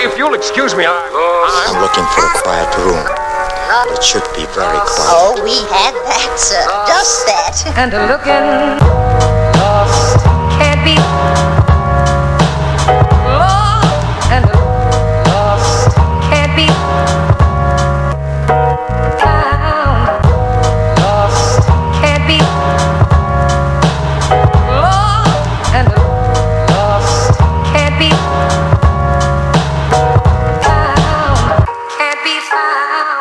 if you'll excuse me, I'm looking for a quiet room. It should be very quiet. Oh, we had that, sir. Just that. And looking lost can't be lost, and lost can't be found. Lost can't be lost, and lost can't be found. Can't be found.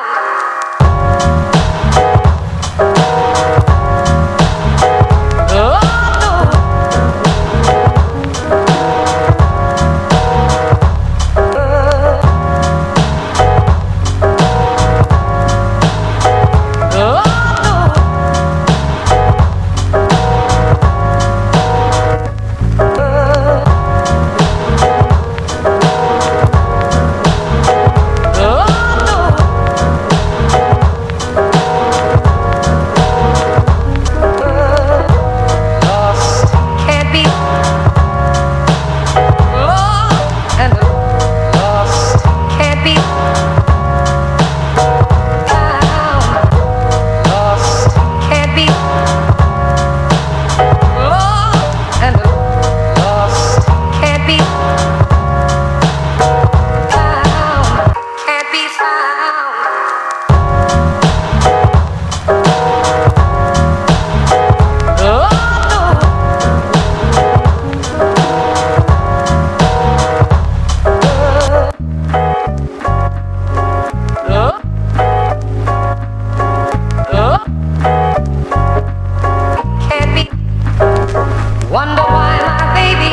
Wonder why my baby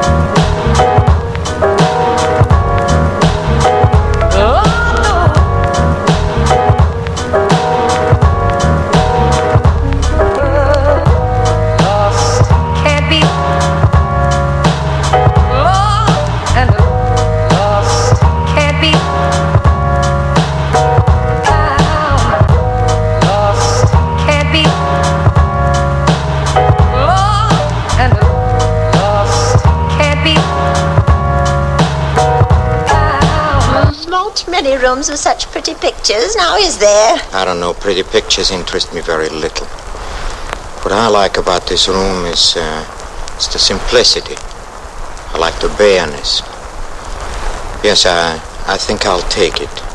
lost can't be lost, and lost can't be found. Lost can't be and lost can't be found. There's not many rooms with such pretty pictures, now is there? I don't know, pretty pictures interest me very little. What I like about this room is the simplicity. I like the bareness. Yes, I think I'll take it.